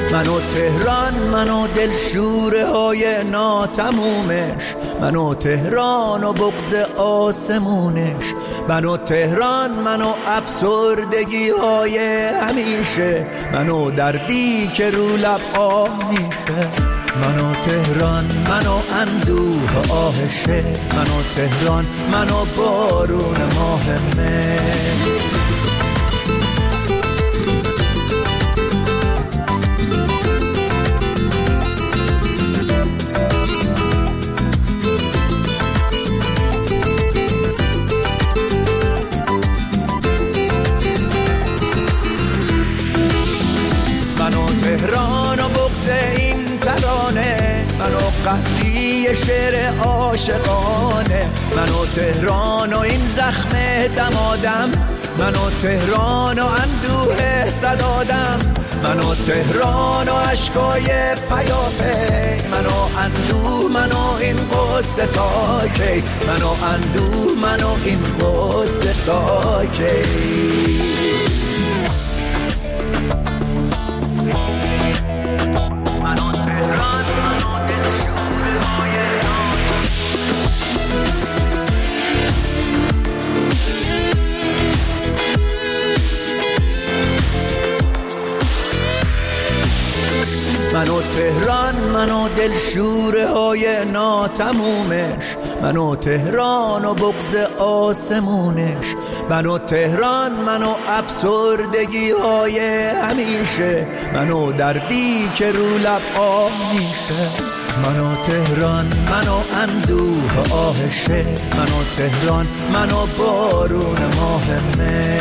من و تهران، من و دلشوره های ناتمومش، من و تهران و بغض آسمونش، من و تهران، من و افسردگی های همیشه، من و دردی که رو لب آه میشه، من و تهران، من و اندوه آهشه، من و تهران، من و بارون ماه مه. تهران و بغض این ترانه، من و قهری شعر عاشقانه، من و تهران و این زخم دمادم، من و تهران و اندوه صدادم، من و تهران و عشقای پیاپی، من و اندوه، من و این قصه تا کی، من و اندوه، من و این قصه تا کی. من و تهران، من و دلشوره های ناتمومش، من و تهران و بغض آسمونش، من و تهران، من و افسردگی های همیشه، من و دردی که رو لب آه میشه، من و تهران، من و اندوه آهشه، من و تهران، من و بارون ماه مه.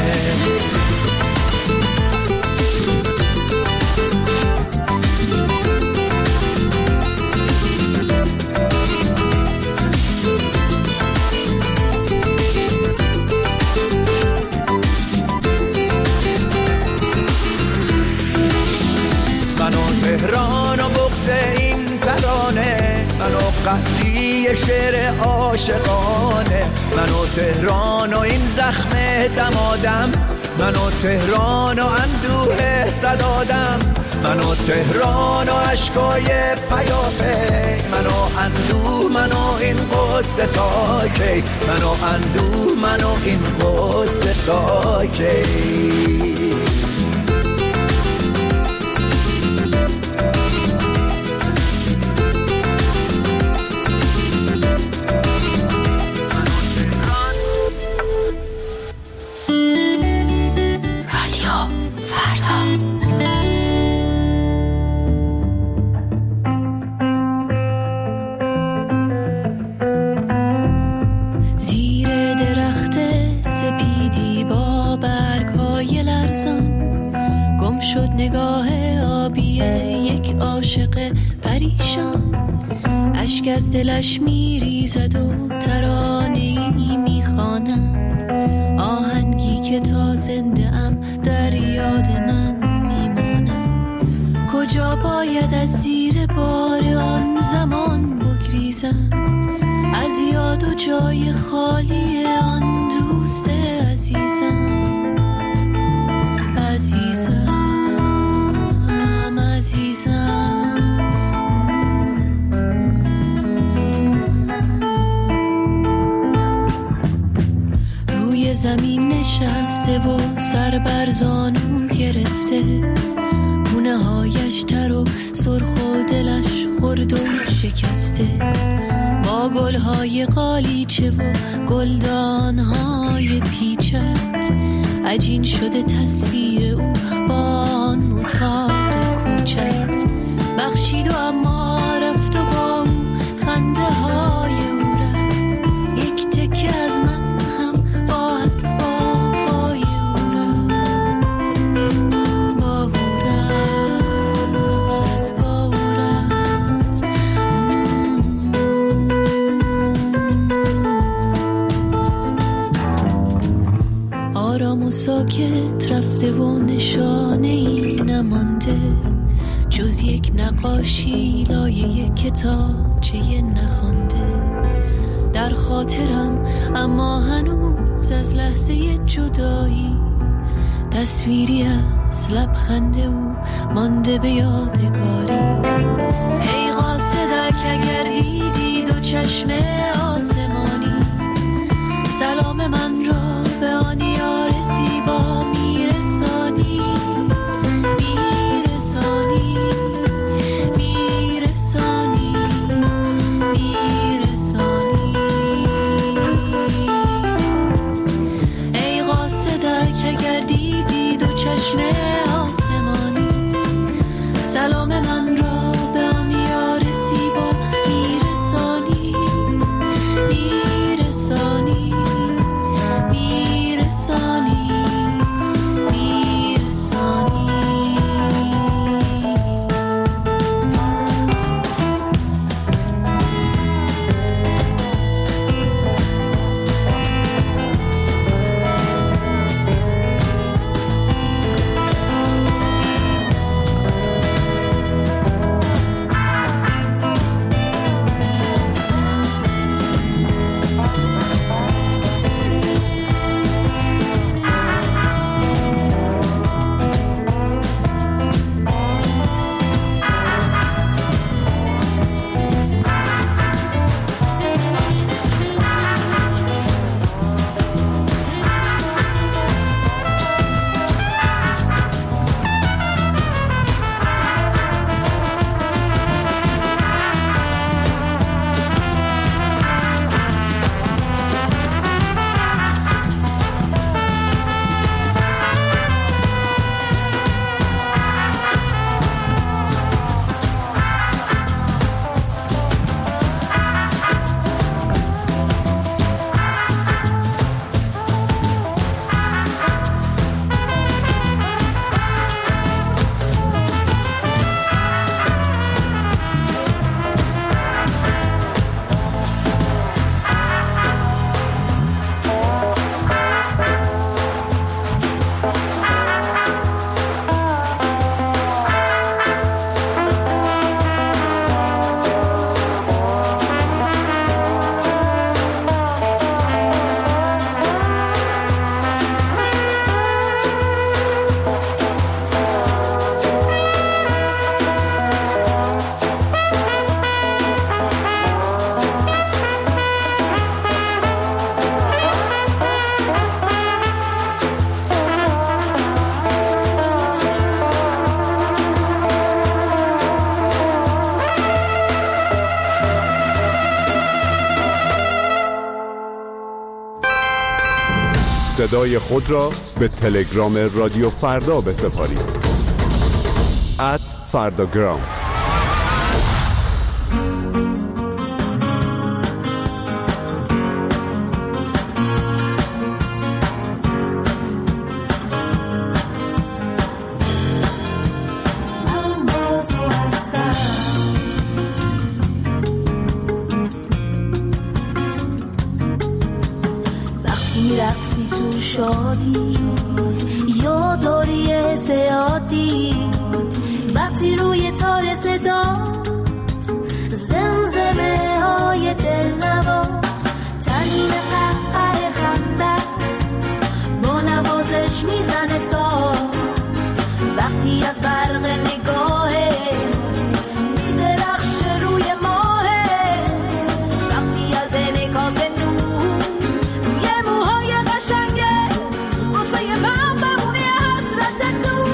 تهران و بغض این ترانه، من و قهری شعر عاشقانه، من و تهران و این زخم دمادم، من و تهران و اندوه صدادم، من و تهران و عشقای پیاپی، من و اندوه، من و این قصه تا کی، من و اندوه، من و این قصه تا کی. نگاه آبی یک عاشق پریشان، اشک از دلش میریزد و ترانه‌ای میخواند، آهنگی که تا زنده ام در یاد من میماند. کجا باید از زیر بار آن زمان بگریزم، از یاد و جای خالی آن دوست عزیزم. روی زمین نشسته و سر بر زانو گرفته، گونه هایش تر و سرخ و دلش خرد و شکسته، با گلهای قالیچه و گلدانهای پیچک، عجین شده تصویر او با آن اتاق کوچک. بخشید و اما رفت و با او خنده های او رفت، یک تکه از من هم با اسباب های او رفت، با او رفت، با او رفت. آرام و ساکت رفته و نشانه ای نمانده، جز یک نقاشی لایه کتابچه نخوانده. در خاطرم اما هنوز از لحظه جدایی تصویری از لبخند او مانده به یادگاری. ای قاصدک اگر دیدی دو چشم آسمانی، سلام من را به آن یار زیبا میرسانی، میرسانی، میرسانی، میرسانی. ای قاصدک اگر دیدی دو چشم آسمانی، سلام من را به آن یار زیبا میرسانی، میرسانی، میرسانی، میرسانی. صدای خود را به تلگرام رادیو فردا بسپارید. @فرداگرام. رقصی تو شادی یا داری زیادی، وقتی روی تار صدا زمزمه های دلنواز، تنین قهقه خنده با نوازش میزنه ساز، وقتی از برق نگاهه میدرخشه روی ماهه، وقتی از انعکاس من بمونه حسرت تو.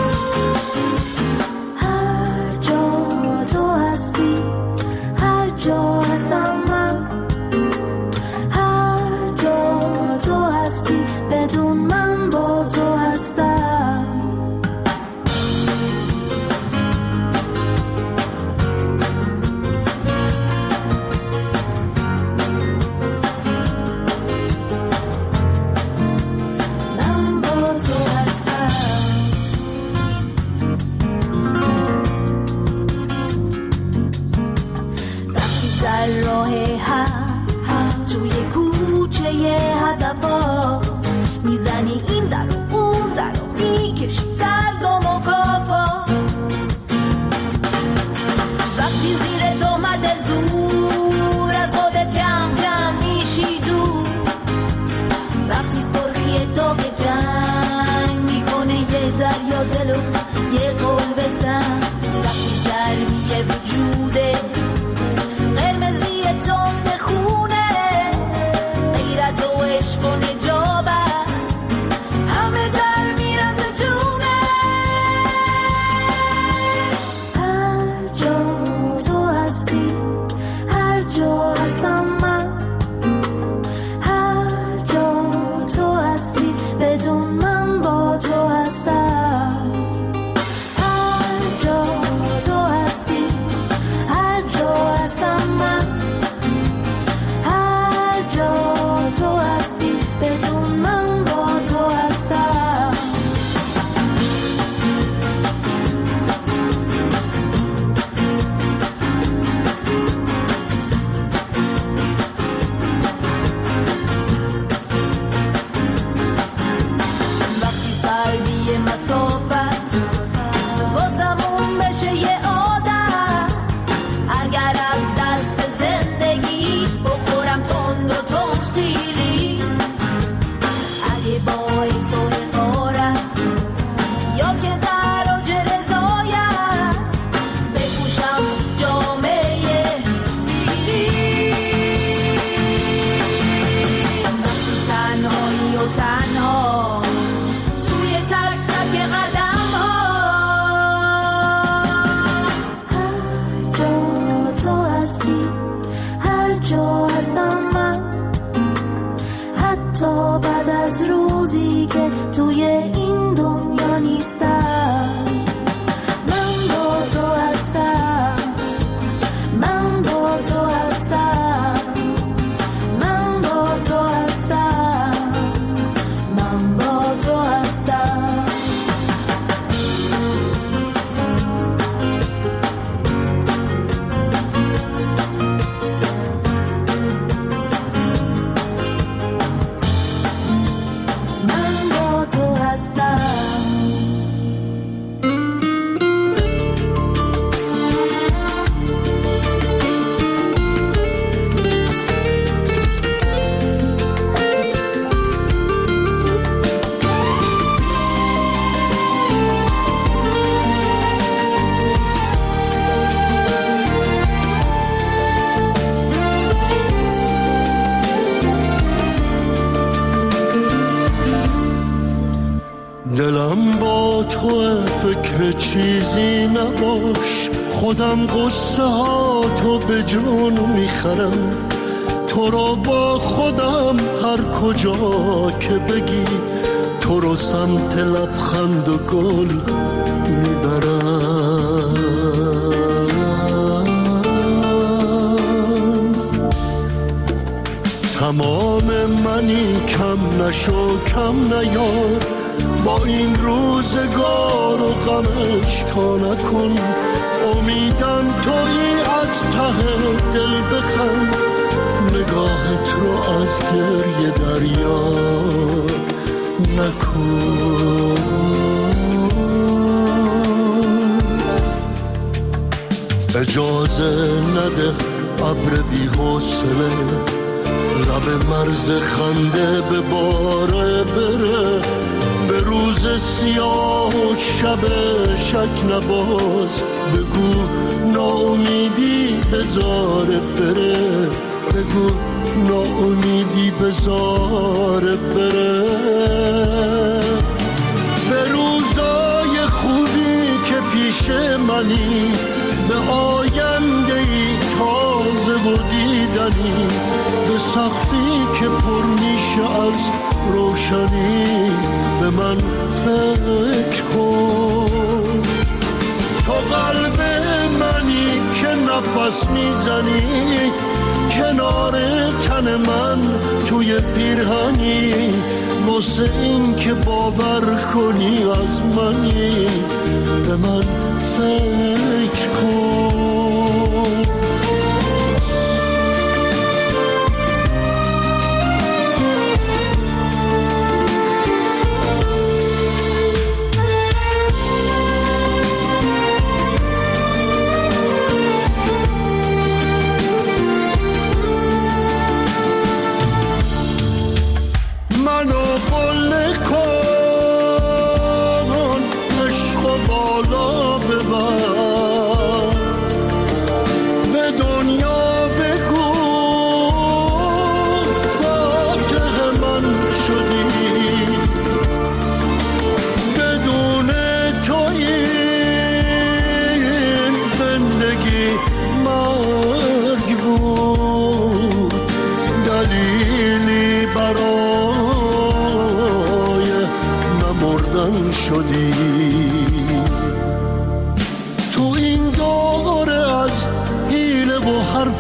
هر جا تو هستی، هر جا هستم من، هر جا تو هستی بدون من با تو هستم. و دل و یه قول بسن وقتی درمیه وجوده قرمزی تند خونه غیرت و عشق و نجابت همه در میرز جونه هر جا تو هستی هر جا هستم من هر جا تو هستی بدون من با تو هستم هر جا تو هستی هر جا هستم من هر جا تو هستی بدون من با تو هستم وقتی سردی مسافت واسمون بشه یه عادت اگر از دست زندگی بخورم تند و تمثیلی اگه با ایسا و حقارت یا که در اوج رضایت بپوشم جامعه دیری وقتی تنهایی و تنها توی تک تک قدم ها هر جا تو هستی هر جا هستم من حتی بعد از روزی که توی این دنیا نیستم من با تو هستم من با تو هستم من با تو هستم من با تو هستم من با تو هستم دلم با تو فکر چیزی نباش خودم قصه ها تو به جان میخرم تو رو با خودم هر کجا که بگی تو رو سمت لبخند و گل میبرم تمام منی کم نشو کم نیار با این روزگار و غمش تا نکن امیدم تویی از ته دل بخند نگاهت رو از گریه دریا نکن اجازه نده ابر بی حوصله لب مرز خنده به باره بره به روز سیاه و شب شک نباز بگو ناامیدی بذاره بره بگو ناامیدی بذاره بره به روزای خوبی که پیش منی به آینده‌ای تازه و دیدنی به سقفی که پر میشه از روشنی به من فکر کن تو قلب منی که نفس میزنی کنار تن من توی پیرهنی واسه این که باور کنی از منی به من فکر کن منو قله کن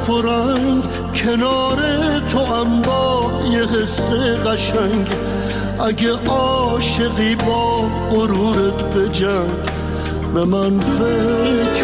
پرنگ کنار تو هم با یه قصه قشنگ. اگه عاشقی با غرورت بجنگ به من فکر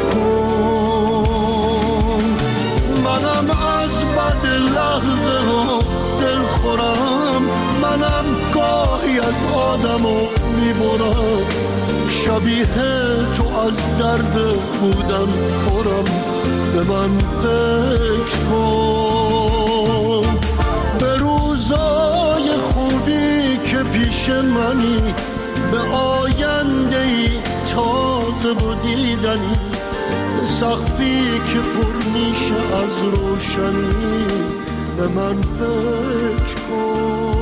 کن. منم از بد لحظه ها دل خورم، منم گاهی از آدمو میبرم. شبیه تو از درد بودن پرم، به من فکر کن. به روزای خوبی که پیش منی، به آینده‌ای تازه و دیدنی، به سقفی که پر میشه از روشنی، به من فکر کن.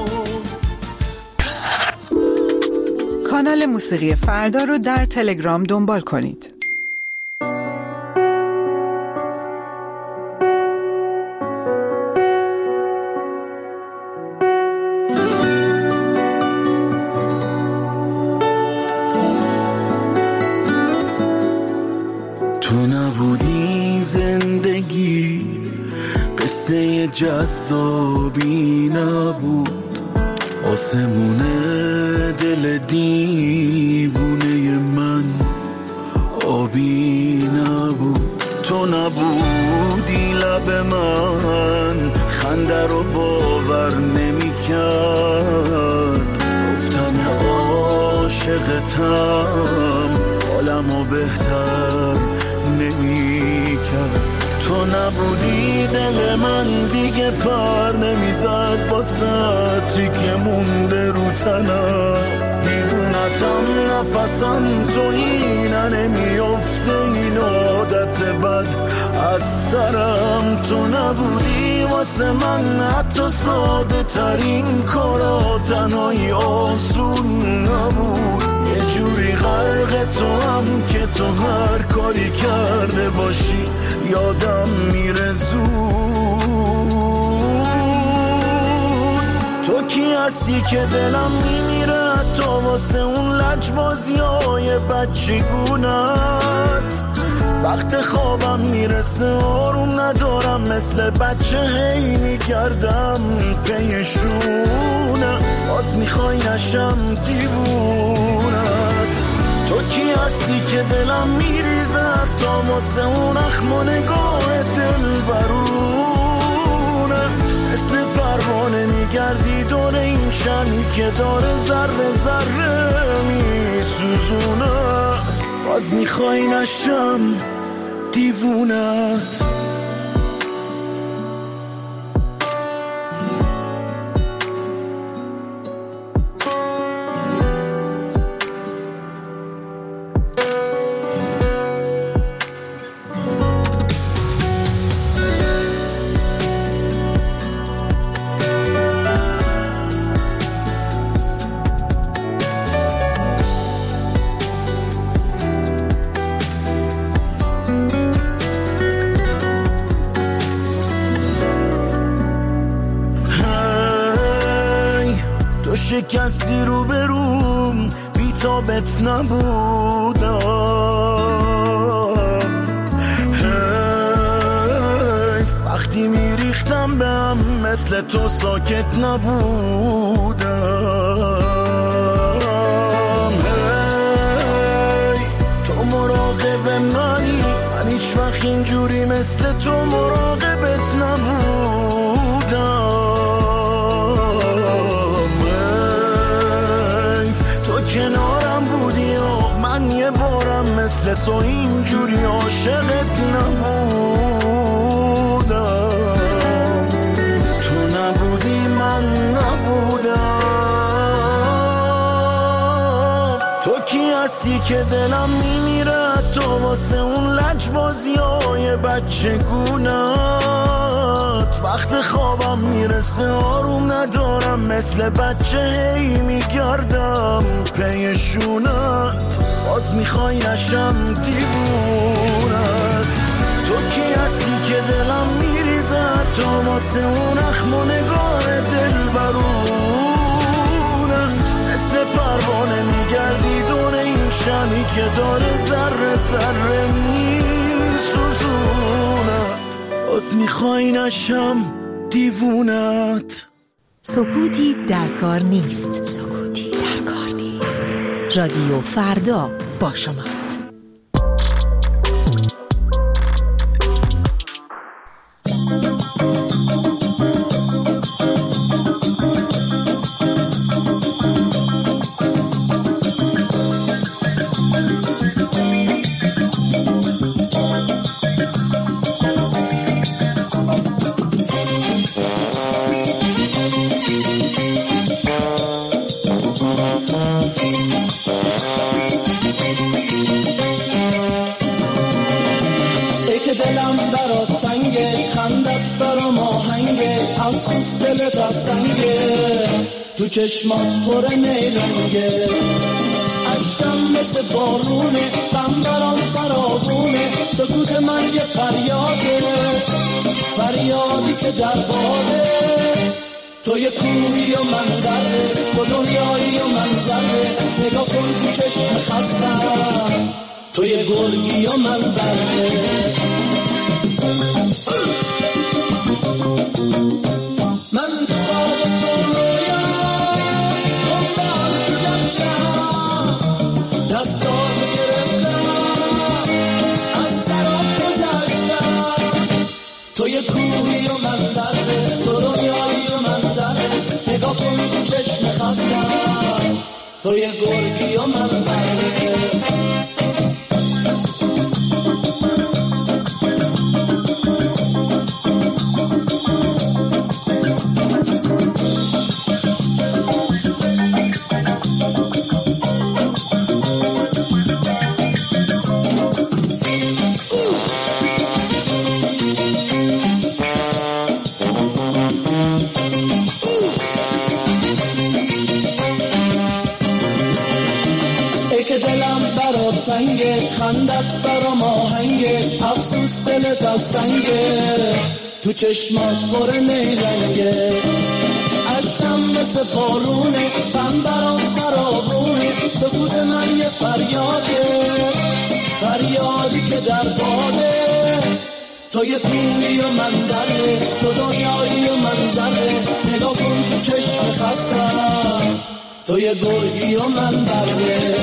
کانال موسیقی فردا رو در تلگرام دنبال کنید. تو نبودی زندگی قصه جذابی نبود، آسمون دل دیوونه من آبی نبود. تو نبودی لب من خنده رو باور نمی کرد، گفتن عاشقتم حالمو بهتر نمی کرد. تو نبودی دل من دیگه پر نمیزد با سطری که مونده رو تنم. دیوونتم نفسم تو اینه نمیافته این عادت بد از سرم. تو نبودی واسه من حتی ساده ترین کارا تنهایی آسون نبود. یه جوری غرق تو هم که تو هر کاری کرده باشی یادم میره زود. تو کی هستی که دلم میمیره تو واسه اون لجبازیای بچگونت. وقت خوابم میرسه آروم ندارم، مثل بچه هی میگردم پیشونه، باز میخوای نشم دیوونت. تو کی هستی که دلم میریزد تا واسه اون اخم و نگاه دل برونت. مثل پروانه میگردی دور این شمی که داره ذره ذره میسوزونت، باز میخوای نشم دیوونت. شکستی رو بروم بی تابت نبودم. وقتی میریختم به هم مثل تو ساکت نبودم. تو مراقب منی، من هیچ وقت اینجوری مثل تو مراقبت نبودم. کنارم بودی و من یه بارم مثل تو اینجوری عاشقت نبودم. تو نبودی من نبودم. تو کی هستی که دلم میمیره تو واسه اون لجبازیای بچگونت. وقت خوابم میرسه آروم ندارم، مثل بچه هی میگردم پیشونت، باز میخوای نشم دیوونت. تو کی هستی که دلم میریزد تو واسه اون اخم و نگاه دل برونت. مثل پروانه میگردی دور این شمی که داره ذره ذره میسوزونت، باز میخوای نشم دیوونت. سکوتی در کار نیست. سکوتی در کار نیست. رادیو فردا با شماست. افسوس دلت از سنگه، تو چشمات پر نیرنگه، عشقم مثل بارونه، غم برام فراوونه، سکوت من یه فریاده، فریادی که در باده. تو یه کوهی و من دره، تو دنیایی و من ذره، نگاه کن تو چشم خستم، تو یه گرگی و من بره. من تو خواب تو رویا دنبال تو گشتم، دستاتو گرفتم از سراب گذشتم، تو یه کوهی و من دره، تو دنیایی و من ذره، نگاه کن تو چشم خستم، تو یه گرگی و من بره. خندت برام آهنگه، افسوس دلت از سنگه، تو چشمات پر نیرنگه، عشقم مثل بارونه، غم برام فراوونه، سکوت من یه فریاده، فریادی که در باده. تو یه کوهی و من دره، تو دنیایی و من ذره، نگاه کن تو چشم خستم، تو یه گرگی و من بره.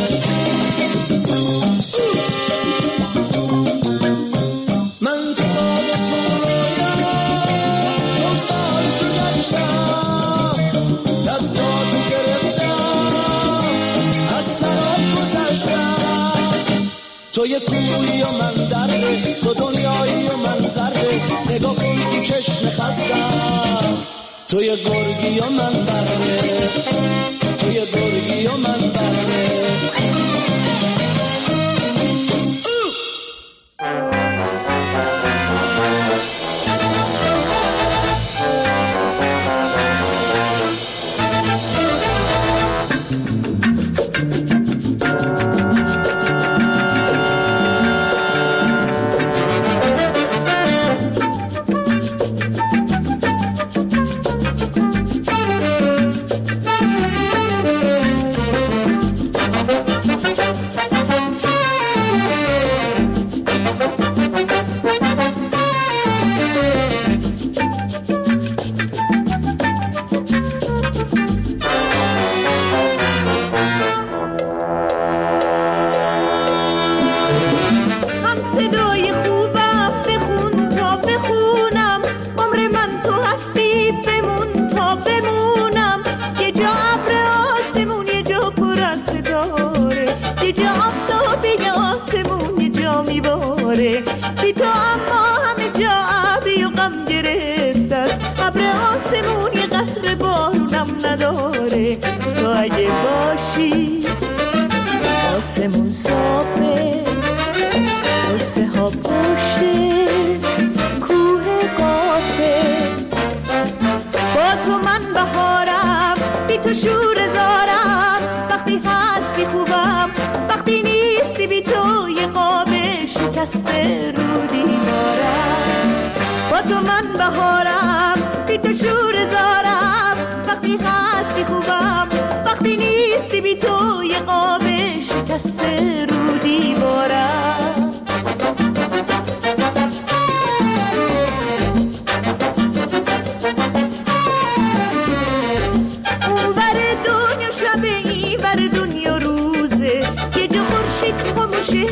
من تو خواب تو رویا دنبال تو گشتم، دستاتو گرفتم از سراب گذشتم، تو یه کوهی و من دره، تو دنیایی و من ذره، نگاه کن تو چشم خستم، تو یه گرگی و من بره، تو یه گرگی و من بره.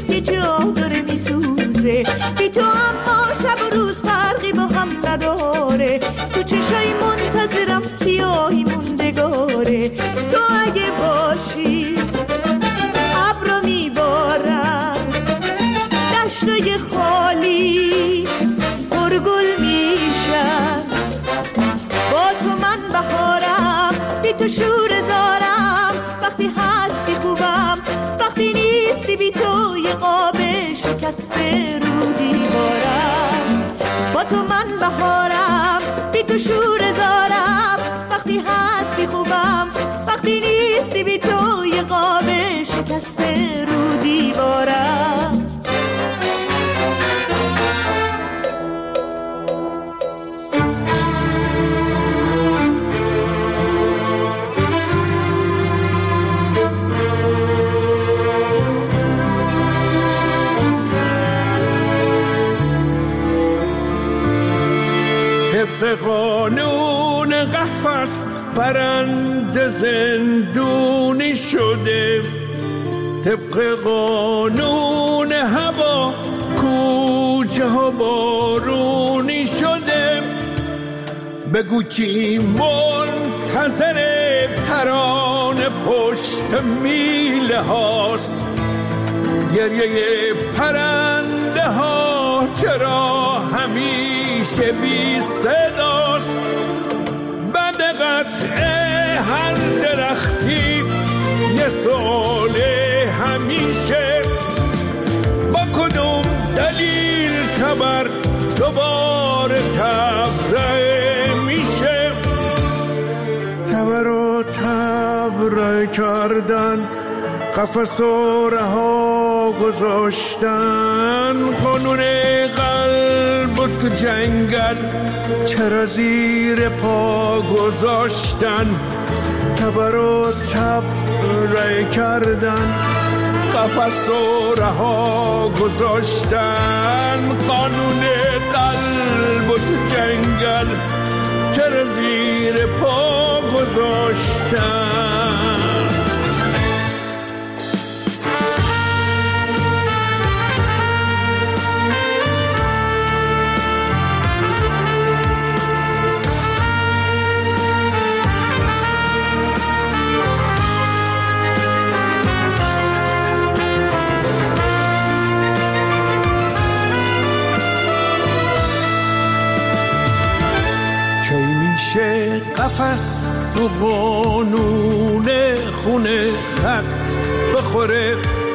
یه جا داره میسوزه بی تو، اما شب و روز فرقی با هم نداره. تو چشای منتظرم سیاهی موندگاره. تو اگه باشی ابرا میبارم، دشتای خالی پرگل میشن. با تو من بهارم، بی تو شور زارم. وقتی هستی خوبم، وقتی نیستی بی تو یه قاب شکسته رو دیوارم. با تو من بهارم، بی تو شور زارم. وقتی هستی خوبم، وقتی نیستی بی تو یه قاب شکسته رو دیوارم. طبق قانون قفس پرنده زندونی شده، طبق قانون هوا کوچه ها بارونی شده. بگو کی منتظر ترانه پشت میله هاست، گریه پرنده ها چرا همیشه بی صداست. بعد قطع هر درختی یه سؤال همیشه، با کدوم دلیل تبر دوباره تبرئه میشه. تبر و تبرئه کردن، قفس و رها گذاشتن. قانون قلب و تو جنگل چرا زیر پا گذاشتن. تبر و تبرئه کردن، قفس و رها گذاشتن. قانون قلب و تو جنگل چرا زیر پا گذاشتن. قفس تو قانون خونه خط بخوره،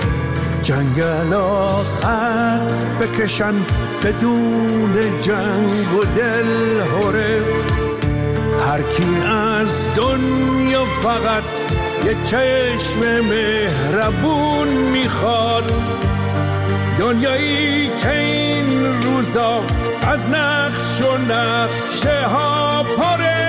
جنگلا خط بکشن بدون جنگ و دل هره. هر کی از دنیا فقط یه چشم مهربون میخواد، دنیایی که این روزا از نقش و نقشه ها پاره.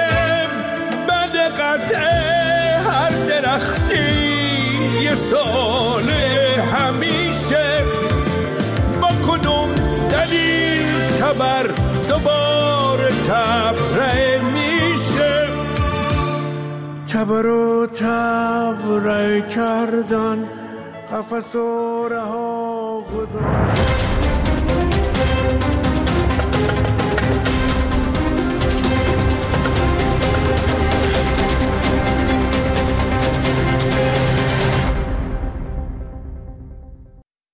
قطع هر درختی یه سال همیشه، با کدوم دلیل تبر دوباره تبرئه میشه. تبر و تبرئه کردن، قفس و رها گذاشتن.